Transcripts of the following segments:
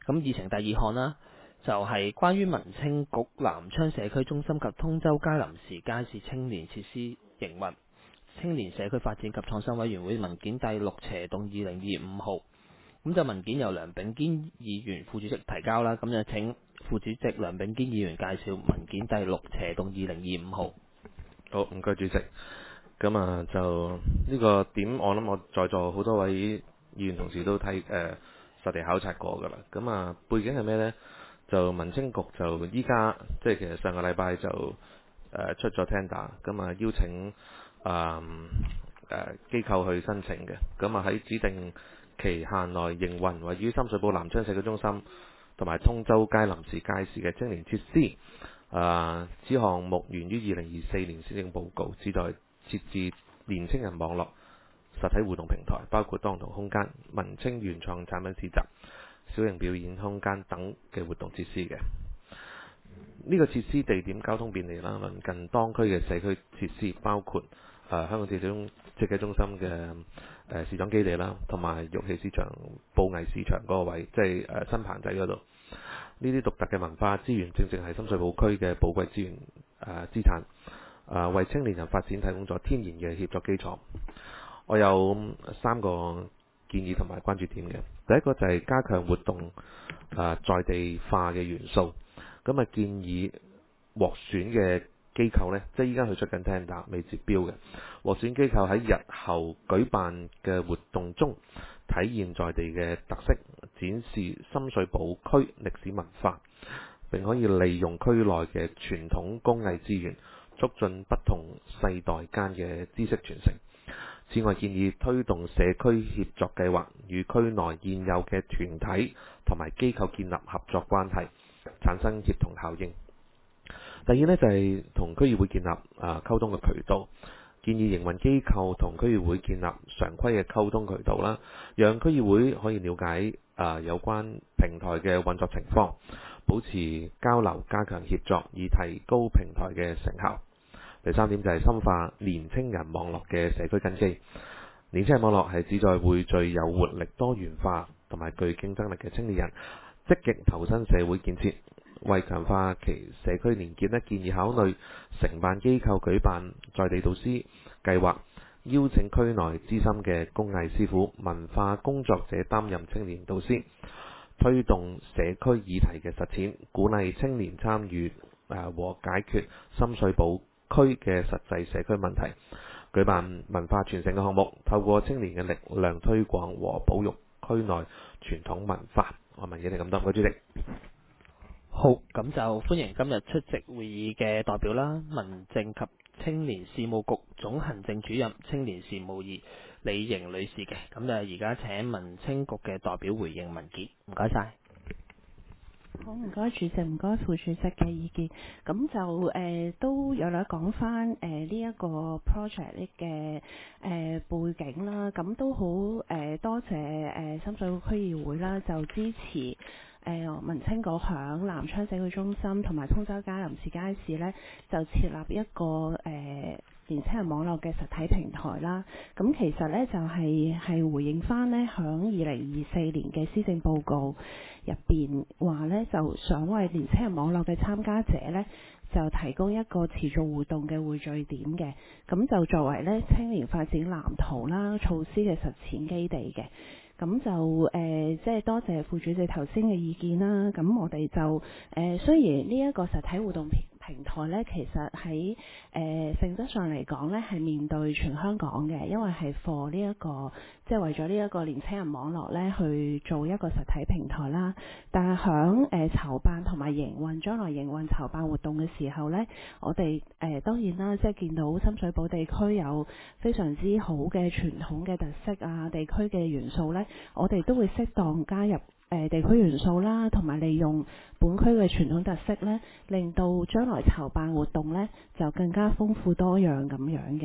咁議程第二項啦，就係關於民青局南昌社區中心及通州街臨時街市青年設施營運青年社區發展及創新委員會文件第6/2025號。咁就文件由梁秉堅議員副主席提交啦，咁就請副主席梁秉堅議員介紹文件第6/2025號。 好，唔該主席。咁就呢個點，我諗我在座好多位議員同事都實地考察過㗎啦。背景係咩呢？就民青局就依家即係其實上個禮拜就出咗 tender，邀請機構去申請嘅。喺指定期限內營運位於深水埗南昌社區中心同埋通州街臨時街市嘅青年設施。此項目源於2024年施政報告，旨在設置年青人網絡實體互動平台，包括當同空間、文青原創產品市集、小型表演空間等嘅活動設施嘅。呢個設施地點交通便利啦，鄰近當區嘅社區設施，包括香港設計中心嘅時裝基地啦，同埋玉器市場、布藝市場嗰個位，即係新棚仔嗰度。呢啲獨特嘅文化資源，正正係深水埗區嘅寶貴資源資產，為青年人發展提供咗天然嘅協作基礎。我有3個建議同埋關注點嘅。第一個就係加強活動在地化嘅元素。建議獲選嘅機構呢，即係依家佢出緊 tender 未接標嘅獲選機構喺日後舉辦嘅活動中，體現在地嘅特色，展示深水埗區歷史文化，並可以利用區內嘅傳統工藝資源，促進不同世代間嘅知識傳承。此外，建議推動社區協作計劃，與區內現有嘅團體同埋機構建立合作關係，產生協同效應。第二呢，就係同區議會建立溝通嘅渠道，建議營運機構同區議會建立常規嘅溝通渠道啦，讓區議會可以了解有關平台嘅運作情況，保持交流，加強協作，以提高平台嘅成效。第三點就係深化年青人網絡嘅社區根基。年青人網絡係旨在匯聚有活力、多元化同埋具競爭力嘅青年人，積極投身社會建設。為強化其社區連結，建議考慮承辦機構舉辦在地導師計劃，邀請區內資深嘅工藝師傅、文化工作者擔任青年導師，推動社區議題嘅實踐，鼓勵青年參與和解決深水埗區嘅實際社區問題，舉辦文化傳承嘅項目，透過青年嘅力量推廣和保育區內傳統文化。我問嘢你咁多，主席。 好，咁就歡迎今日出席會議嘅代表啦，民政及青年事務局總行政主任青年事務二李瑩女士嘅。咁就而家請民青局嘅代表回應文件，唔該晒。 好，唔該主席，唔該副主席嘅意見。咁就都有嚟講翻呢一個 project 嘅背景啦。咁都好多謝深水埗區議會啦，就支持民青局響南昌社區中心同埋通州街臨時街市呢，就設立一個年青人網絡嘅實體平台啦。咁其實呢，就係回應翻呢響2024年嘅施政報告入邊話呢，就想為年青人網絡嘅參加者呢，就提供一個持續活動嘅匯聚點嘅。咁就作為呢青年發展藍圖啦、措施嘅實踐基地嘅。咁就即係多謝副主席頭先嘅意見啦。咁我哋就雖然呢一個實體互動平台呢，其實喺性質上嚟講呢，係面對全香港嘅，因為係 for 呢一個即係為咗呢一個年青人網絡呢去做一個實體平台啦。但係響籌辦同埋營運將來營運籌辦活動嘅時候呢，我哋當然啦，即係見到深水埗地區有非常之好嘅傳統嘅特色啊，地區嘅元素呢，我哋都會適當加入地區元素啦，同埋利用本區嘅傳統特色呢，令到將來籌辦活動呢就更加豐富多樣咁樣嘅。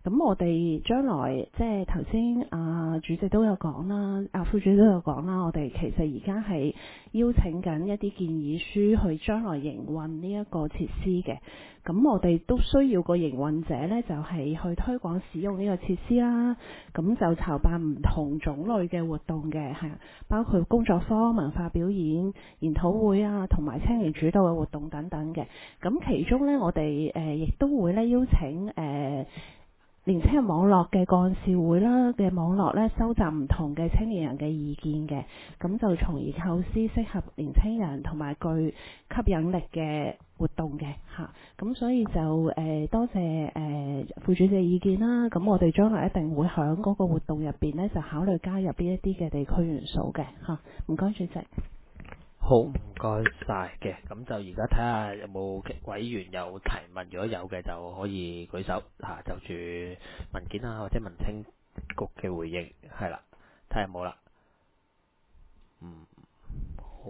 咁我哋將來即係頭先主席都有講啦，副主席都有講啦，我哋其實而家係邀請緊一啲建議書去將來營運呢一個設施嘅。咁我哋都需要個營運者呢，就係去推廣使用呢個設施啦。咁就籌辦唔同種類嘅活動嘅，係包括工作坊、文化表演、研討會啊，同埋青年主導嘅活動等等嘅。咁其中呢，我哋亦都會咧邀請年青人網絡嘅幹事會啦嘅網絡咧，收集唔同嘅青年人嘅意見嘅，咁就從而構思適合年青人同埋具吸引力嘅活動嘅嚇。咁所以就多謝副主席嘅意見啦。咁我哋將來一定會喺嗰個活動入邊咧，就考慮加入呢一啲嘅地區元素嘅嚇。唔該，主席。 好，唔該晒嘅，咁就而家睇下有冇委員有提問，如果有嘅就可以舉手嚇，就住文件啊或者民青局嘅回應係啦，睇下有冇啦。好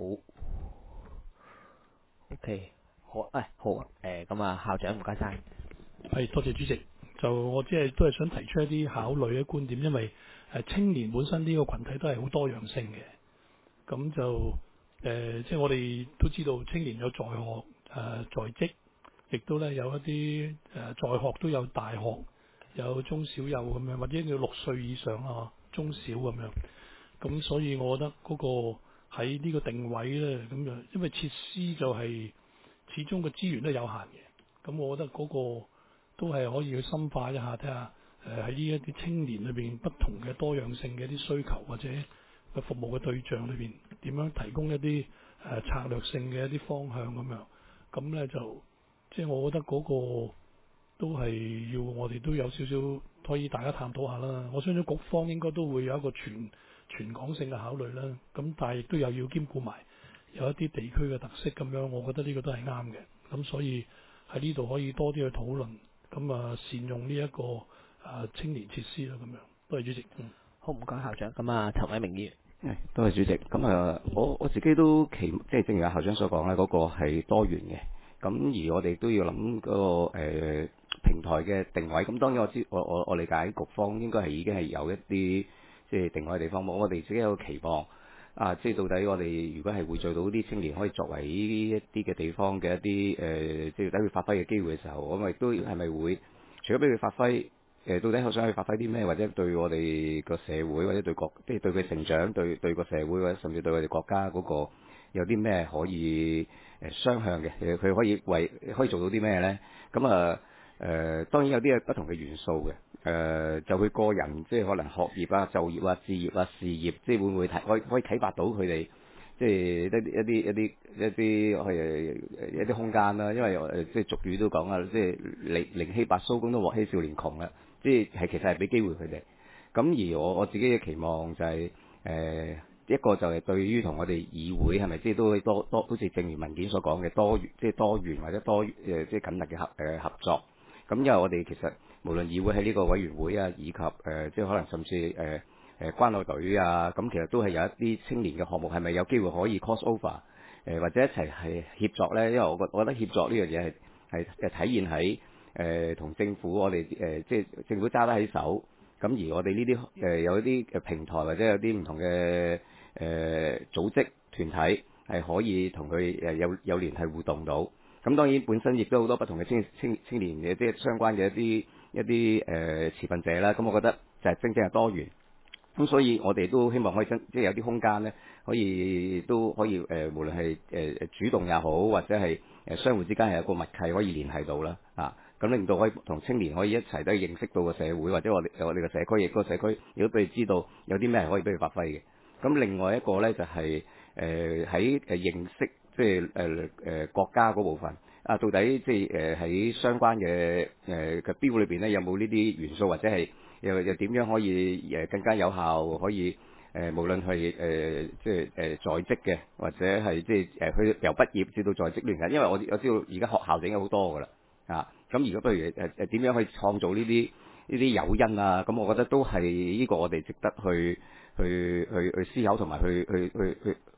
，OK，好，好啊，咁啊，校長唔該晒。 係，多謝主席。就我只係都係想提出一啲考慮嘅觀點，因為青年本身呢個群體都係好多樣性嘅，咁就即係我哋都知道青年有在學、在職，亦都咧有一啲在學都有大學，有中小幼咁樣，或者要6歲以上啊，中小咁樣。咁所以我覺得嗰個喺呢個定位咧，咁就因為設施就係始終個資源都有限嘅，咁我覺得嗰個都係可以去深化一下，睇下喺呢一啲青年裏邊不同嘅多樣性嘅一啲需求或者嘅服務嘅對象裏邊，點樣提供一啲策略性嘅一啲方向咁樣。咁咧就即係我覺得嗰個都係要我哋都有少少可以大家探討下啦。我相信局方應該都會有一個全港性嘅考慮啦。咁但係亦都有要兼顧埋有一啲地區嘅特色咁樣，我覺得呢個都係啱嘅。咁所以喺呢度可以多啲去討論，咁善用呢一個青年設施啦咁樣。多謝主席。 好，唔該校長。咁啊，陳偉明議員。 多謝主席。咁我自己都即係正如阿校長所講咧，嗰個係多元嘅。咁而我哋都要諗嗰個平台嘅定位。咁當然我理解局方應該係已經係有一啲即係定位嘅地方。我哋自己有個期望即係到底我哋如果係匯聚到啲青年可以作為呢一啲嘅地方嘅一啲即係等佢發揮嘅機會嘅時候，我咪都係咪會除咗俾佢發揮？到底我想去發揮啲咩，或者對我哋個社會，或者對即係對佢成長，對個社會，或者甚至對我哋國家嗰個有啲咩可以雙向嘅？佢可以做到啲咩咧？咁當然有啲不同嘅元素嘅。就佢個人即係可能學業啊、就業啊、置業啊、事業，即係會唔會可以啟發到佢哋？即係一啲空間啦。因為即係俗語都講啦，即係寧欺白鬚公都禍欺少年窮啦。即係其實係俾機會佢哋。咁而我自己嘅期望就係一個就係對於同我哋議會係咪即係都會多好似正如文件所講嘅多元或者即係緊密嘅合作。咁因為我哋其實無論議會喺呢個委員會啊，以及即係可能甚至關愛隊啊，咁其實都係有一啲青年嘅項目，係咪有機會可以 cross over 或者一齊係協作咧？因為我覺得協作呢樣嘢係體現喺同政府我哋即係政府揸得喺手，咁而我哋呢啲有一啲平台或者有啲唔同嘅組織團體係可以同佢有聯繫互動到。咁當然本身亦都好多不同嘅青年嘅即係相關嘅一啲持份者啦。咁我覺得就係正係多元。咁所以我哋都希望可以即係有啲空間咧，可以無論係主動也好，或者係相互之間係有個默契可以聯繫到啦。咁令到可以同青年可以一齊都認識到個社會，或者我哋個社區，亦個社區亦都俾佢知道有啲咩係可以俾佢發揮嘅。咁另外一個咧就係喺認識即係國家嗰部分到底即係喺相關嘅標裏邊咧有冇呢啲元素，或者係又點樣可以更加有效可以無論係即係在職嘅，或者係即係佢由畢業至到在職聯繫。因為我知道而家學校已經好多㗎啦。咁如果譬如點樣去創造呢啲誘因啊？咁我覺得都係呢個我哋值得去思考同埋去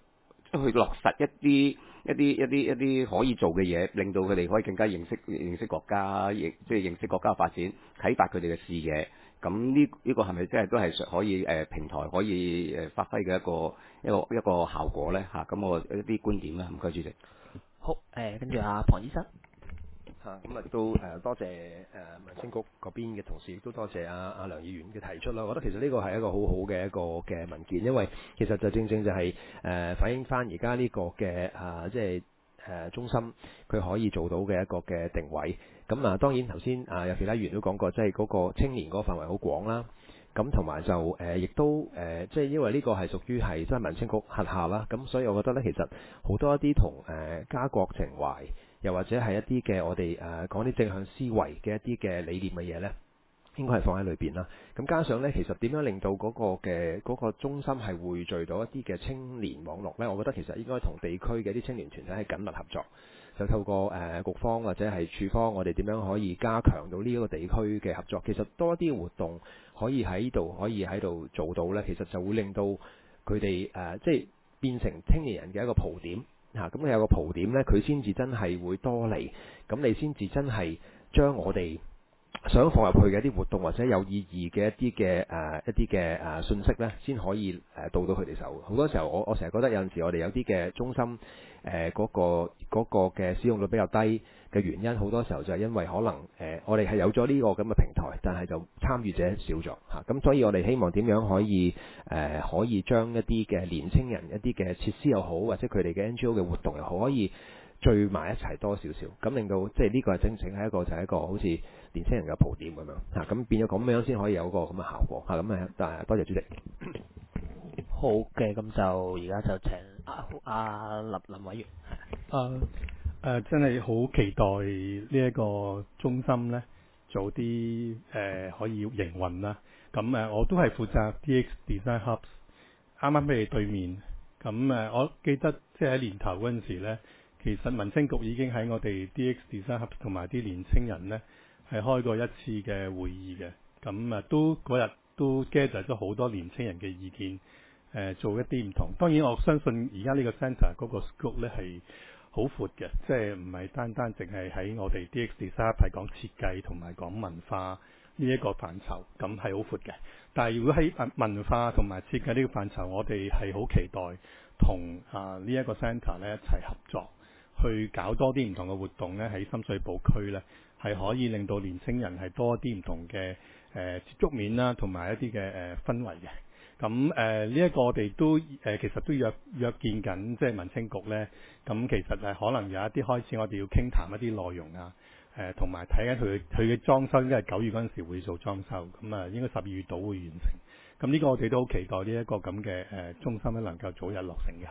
去落實一啲可以做嘅嘢，令到佢哋可以更加認識國家，即係認識國家嘅發展，啟發佢哋嘅視野。咁呢個係咪即係都係可以平台可以發揮嘅一個效果咧嚇？咁我一啲觀點啦，唔該主席。 好，跟住阿龐醫生。 咁都多謝民青局嗰邊嘅同事，亦都多謝阿梁議員嘅提出啦。我覺得其實呢個係一個好好嘅一個嘅文件，因為其實就正正就係反映翻而家呢個嘅即係中心佢可以做到嘅一個嘅定位。咁當然頭先有其他議員都講過，即係嗰個青年嗰個範圍好廣啦。咁同埋就亦都即係因為呢個係屬於係即係民青局轄下啦。咁所以我覺得呢，其實好多一啲同家國情懷，又或者係一啲嘅我哋講啲正向思維嘅一啲嘅理念嘅嘢呢，應該係放喺裏邊啦。咁加上呢，其實點樣令到嗰個中心係匯聚到一啲嘅青年網絡呢？我覺得其實應該同地區嘅啲青年團體係緊密合作，就透過局方或者係處方，我哋點樣可以加強到呢一個地區嘅合作？其實多啲活動可以喺度做到呢，其實就會令到佢哋即係變成青年人嘅一個蒲點。咁你有個蒲點呢，佢先至真係會多嚟，咁你先至真係將我哋想放入去嘅一啲活動或者有意義嘅一啲嘅信息呢，先可以到佢哋手。好多時候我成日覺得有陣時我哋有啲嘅中心嗰個嘅使用率比較低嘅原因，好多時候就係因為可能我哋係有咗呢個咁嘅平台，但係就參與者少咗嚇。咁所以我哋希望點樣可以將一啲嘅年青人一啲嘅設施又好，或者佢哋嘅 NGO 嘅活動又好，可以聚埋一齊多少少，咁令到即係呢個係真正係一個好似年輕人嘅蒲點咁樣嚇，咁變咗咁樣先可以有個咁嘅效果嚇。咁多謝主席。 好嘅，咁就而家就請阿林委員。 真係好期待呢一個中心呢，早啲可以營運啦。咁我都係負責 DX Design Hubs， 啱啱俾你對面。咁我記得即係喺年頭嗰陣時呢，其實民青局已經喺我哋 DX Design Hubs 同埋啲年青人呢係開過一次嘅會議嘅。咁都嗰日都 gather 咗好多年青人嘅意見，做一啲唔同。當然我相信而家呢個 centre 嗰個 scope 呢係好闊嘅，即係唔係單單淨係喺我哋 DX Design 係講設計同埋講文化呢一個範疇，咁係好闊嘅。但係如果喺文化同埋設計呢個範疇，我哋係好期待同呢一個 centre 咧一齊合作，去搞多啲唔同嘅活動咧，喺深水埗區咧係可以令到年青人係多啲唔同嘅接觸面啦，同埋一啲嘅氛圍嘅。咁呢一個我哋都其實都約見緊，即係民青局咧。咁其實可能有一啲開始，我哋要傾談一啲內容啊，同埋睇緊佢嘅裝修，應該係9月嗰陣時會做裝修，咁應該12月度會完成。咁呢個我哋都好期待呢一個咁嘅中心咧能夠早日落成嘅。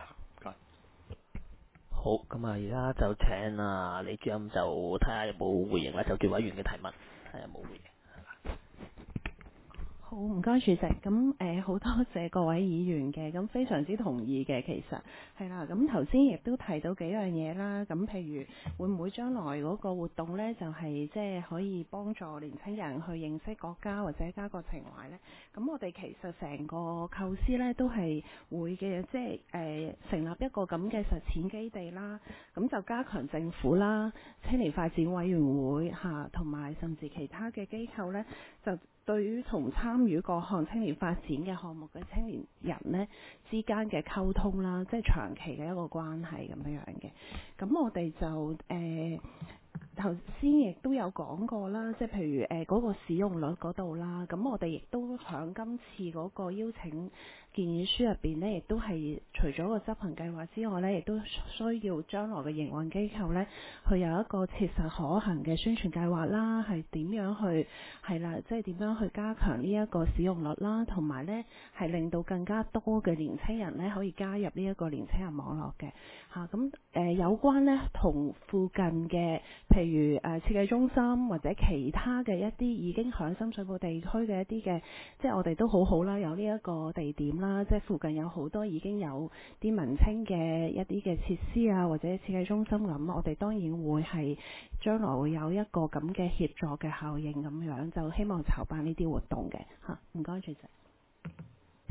好，咁而家就請李主任就睇下有冇回應啦，就叫委員嘅提問，睇下有冇回應。 好，唔該主席。咁好多謝各位議員嘅，咁非常之同意嘅，其實係啦。咁頭先亦都提到幾樣嘢啦。咁譬如會唔會將來嗰個活動呢，就係即係可以幫助年青人去認識國家或者家國情懷呢？咁我哋其實成個構思呢都係會嘅，即係成立一個咁嘅實踐基地啦。咁就加強政府啦、青年發展委員會嚇，同埋甚至其他嘅機構呢，就對於同參與各項青年發展嘅項目嘅青年人呢之間嘅溝通啦，即係長期嘅一個關係咁樣嘅。咁我哋就頭先亦都有講過啦，即係譬如嗰個使用率嗰度啦。咁我哋亦都響今次嗰個邀請建議書入邊呢，亦都係除咗個執行計劃之外呢，亦都需要將來嘅營運機構呢，去有一個切實可行嘅宣傳計劃啦，係點樣去係啦，即係點樣去加強呢一個使用率啦，同埋呢係令到更加多嘅年青人呢可以加入呢一個年青人網絡嘅嚇。咁有關呢同附近嘅譬如設計中心或者其他嘅一啲已經響深水埗地區嘅一啲嘅，即係我哋都好好啦，有呢一個地點啦，即係附近有好多已經有啲文青嘅一啲嘅設施啊，或者設計中心咁，我哋當然會係將來會有一個咁嘅協助嘅效應咁樣，就希望籌辦呢啲活動嘅嚇。唔該主席。 好，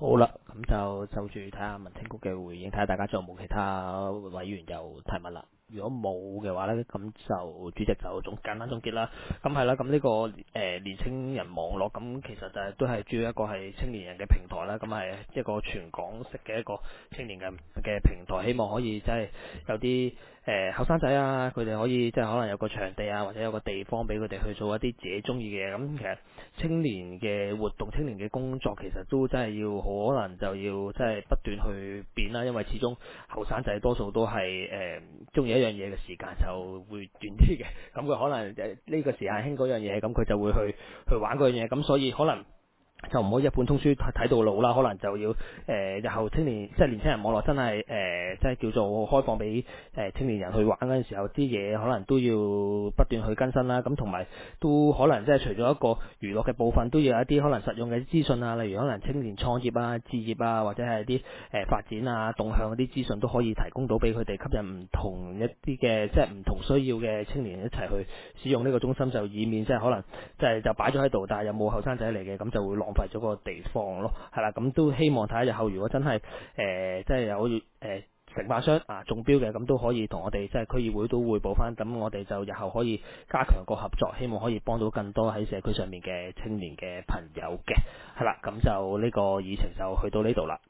好啦，咁就住睇下民青局嘅回應，睇下大家仲有冇其他委員有提問啦。如果冇嘅話呢，咁就主席就簡單總結啦。咁係啦，咁呢個年青人網絡，咁其實就係都係主要一個係青年人嘅平台啦。咁係一個全港式嘅一個青年嘅平台，希望可以即係有啲後生仔啊，佢哋可以即係可能有個場地啊，或者有個地方俾佢哋去做一啲自己中意嘅嘢。咁其實青年嘅活動、青年嘅工作，其實都真係要可能就要即係不斷去變啦，因為始終後生仔多數都係中意一樣嘢嘅時間就會短啲嘅，咁佢可能呢個時間興嗰樣嘢，咁佢就會去玩嗰樣嘢，咁所以可能就唔可以一本通書睇到老啦，可能就要日後青年即係年輕人網絡真係即係叫做開放俾青年人去玩嗰陣時候，啲嘢可能都要不斷去更新啦。咁同埋都可能即係除咗一個娛樂嘅部分，都要有一啲可能實用嘅資訊啊，例如可能青年創業啊、置業啊，或者係啲發展啊、動向嗰啲資訊都可以提供到俾佢哋，吸引唔同一啲嘅即係唔同需要嘅青年人一齊去使用呢個中心，就以免即係可能即係就擺咗喺度，但係有冇後生仔嚟嘅，咁就會浪費咗個地方咯，係啦，咁都希望睇下日後如果真係即係有承辦商啊中標嘅，咁都可以同我哋即係區議會都匯報翻，咁我哋就日後可以加強個合作，希望可以幫到更多喺社區上面嘅青年嘅朋友嘅，係啦，咁就呢個議程就去到呢度啦。